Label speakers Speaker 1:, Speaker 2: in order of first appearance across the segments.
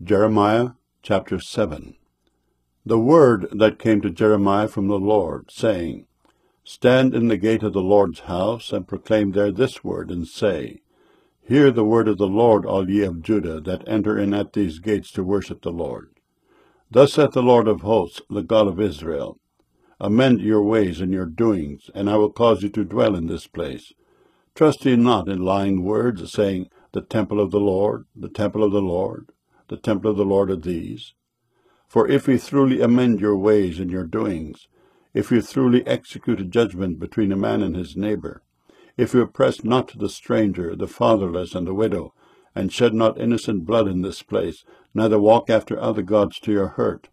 Speaker 1: Jeremiah chapter 7. The word that came to Jeremiah from the Lord, saying, Stand in the gate of the Lord's house, and proclaim there this word, and say, Hear the word of the Lord, all ye of Judah, that enter in at these gates to worship the Lord. Thus saith the Lord of hosts, the God of Israel, Amend your ways and your doings, and I will cause you to dwell in this place. Trust ye not in lying words, saying, The temple of the Lord, the temple of the Lord, the temple of the Lord are these. For if ye truly amend your ways and your doings, if you truly execute a judgment between a man and his neighbor, if you oppress not the stranger, the fatherless, and the widow, and shed not innocent blood in this place, neither walk after other gods to your hurt,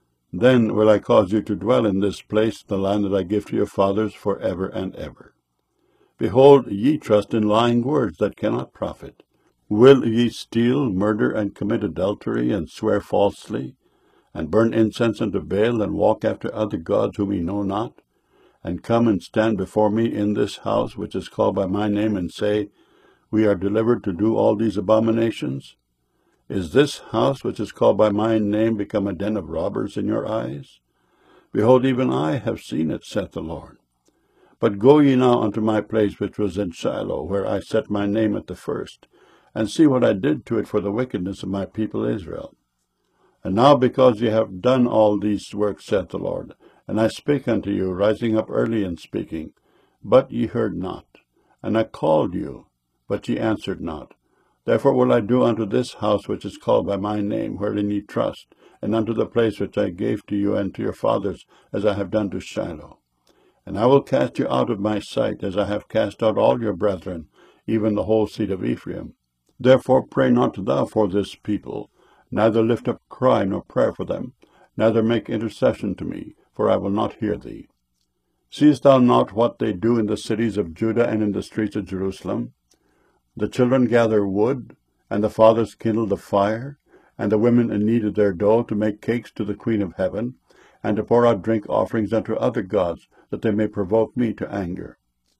Speaker 1: then will I cause you to dwell in this place, the land that I give to your fathers for ever and ever. Behold, ye trust in lying words that cannot profit. Will ye steal, murder, and commit adultery, and swear falsely, and burn incense unto Baal, and walk after other gods whom ye know not, and come and stand before me in this house which is called by my name, and say, We are delivered to do all these abominations? Is this house which is called by my name become a den of robbers in your eyes? Behold, even I have seen it, saith the Lord. But go ye now unto my place which was in Shiloh, where I set my name at the first, and see what I did to it for the wickedness of my people Israel. And now because ye have done all these works, saith the Lord, and I spake unto you, rising up early and speaking, but ye heard not, and I called you, but ye answered not. Therefore will I do unto this house which is called by my name, wherein ye trust, and unto the place which I gave to you and to your fathers, as I have done to Shiloh. And I will cast you out of my sight, as I have cast out all your brethren, even the whole seed of Ephraim. Therefore pray not thou for this people, neither lift up cry nor prayer for them, neither make intercession to me, for I will not hear thee. Seest thou not what they do in the cities of Judah and in the streets of Jerusalem? The children gather wood, and the fathers kindle the fire, and the women knead their dough to make cakes to the Queen of Heaven, and to pour out drink offerings unto other gods, that they may provoke me to anger.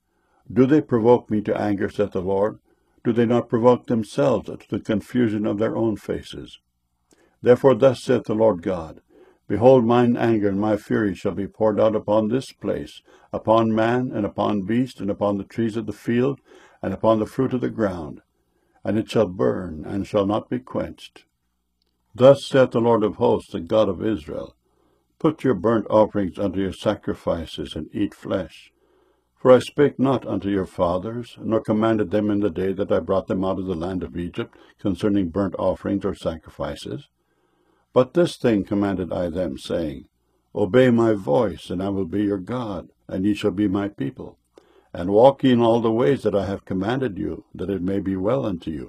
Speaker 1: Do they provoke me to anger, saith the Lord? Do they not provoke themselves to the confusion of their own faces? Therefore thus saith the Lord God, Behold, mine anger and my fury shall be poured out upon this place, upon man, and upon beast, and upon the trees of the field, and upon the fruit of the ground, and it shall burn, and shall not be quenched. Thus saith the Lord of hosts, the God of Israel, Put your burnt offerings unto your sacrifices, and eat flesh. For I spake not unto your fathers, nor commanded them in the day that I brought them out of the land of Egypt, concerning burnt offerings or sacrifices. But this thing commanded I them, saying, Obey my voice, and I will be your God, and ye shall be my people. And walk ye in all the ways that I have commanded you, that it may be well unto you.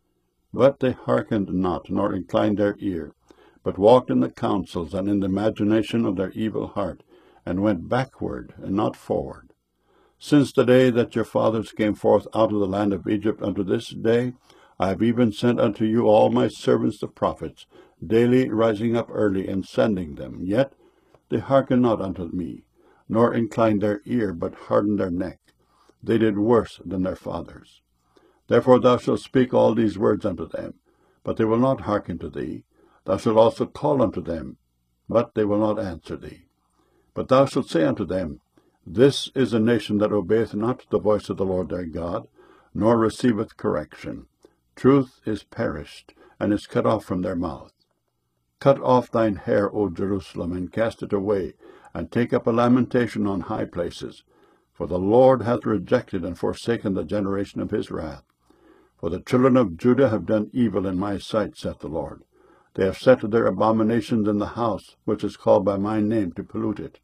Speaker 1: But they hearkened not, nor inclined their ear, but walked in the counsels and in the imagination of their evil heart, and went backward and not forward. Since the day that your fathers came forth out of the land of Egypt unto this day, I have even sent unto you all my servants the prophets, daily rising up early and sending them. Yet they hearken not unto me, nor incline their ear, but harden their neck. They did worse than their fathers. Therefore thou shalt speak all these words unto them, but they will not hearken to thee. Thou shalt also call unto them, but they will not answer thee. But thou shalt say unto them, This is a nation that obeyeth not the voice of the Lord their God, nor receiveth correction. Truth is perished, and is cut off from their mouth. Cut off thine hair, O Jerusalem, and cast it away, and take up a lamentation on high places. For the Lord hath rejected and forsaken the generation of his wrath. For the children of Judah have done evil in my sight, saith the Lord. They have set their abominations in the house, which is called by my name, to pollute it.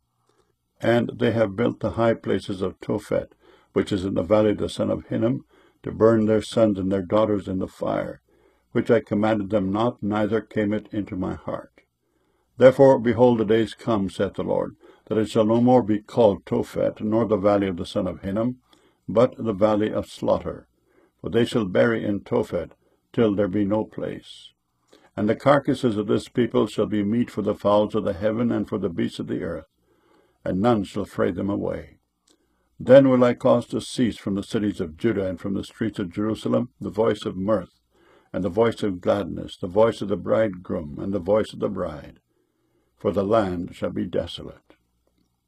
Speaker 1: And they have built the high places of Tophet, which is in the valley of the son of Hinnom, to burn their sons and their daughters in the fire, which I commanded them not, neither came it into my heart. Therefore, behold, the days come, saith the Lord, that it shall no more be called Tophet, nor the valley of the son of Hinnom, but the valley of slaughter. For they shall bury in Tophet, till there be no place. And the carcasses of this people shall be meat for the fowls of the heaven and for the beasts of the earth, and none shall fray them away. Then will I cause to cease from the cities of Judah and from the streets of Jerusalem the voice of mirth, and the voice of gladness, the voice of the bridegroom, and the voice of the bride. For the land shall be desolate.